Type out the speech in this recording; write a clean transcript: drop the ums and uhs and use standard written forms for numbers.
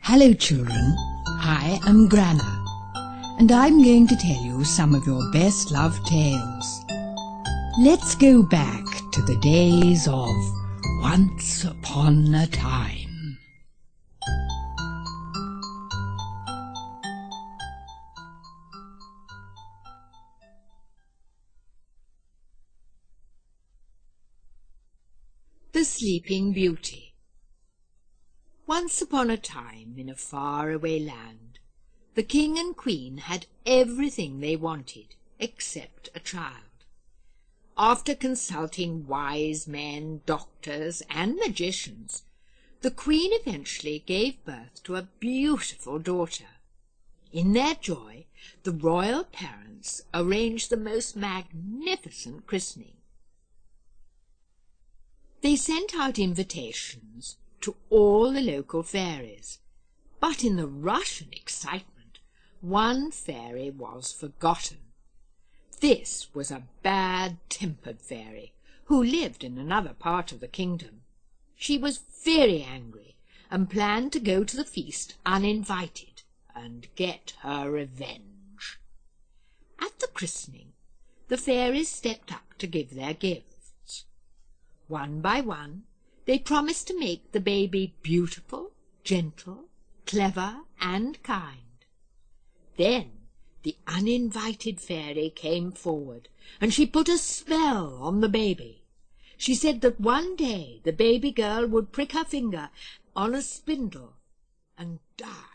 Hello children, I am Grana, and I'm going to tell you some of your best loved tales. Let's go back to the days of Once Upon a Time. The Sleeping Beauty. Once upon a time, in a far-away land, the king and queen had everything they wanted except a child. After consulting wise men, doctors, and magicians, the queen eventually gave birth to a beautiful daughter. In their joy, the royal parents arranged the most magnificent christening. They sent out invitations to all the local fairies, but in the rush and excitement, one fairy was forgotten. This was a bad-tempered fairy who lived in another part of the kingdom. She was very angry and planned to go to the feast uninvited and get her revenge. At the christening, the fairies stepped up to give their gifts. One by one, they promised to make the baby beautiful, gentle, clever, and kind. Then the uninvited fairy came forward, and she put a spell on the baby. She said that one day the baby girl would prick her finger on a spindle and die.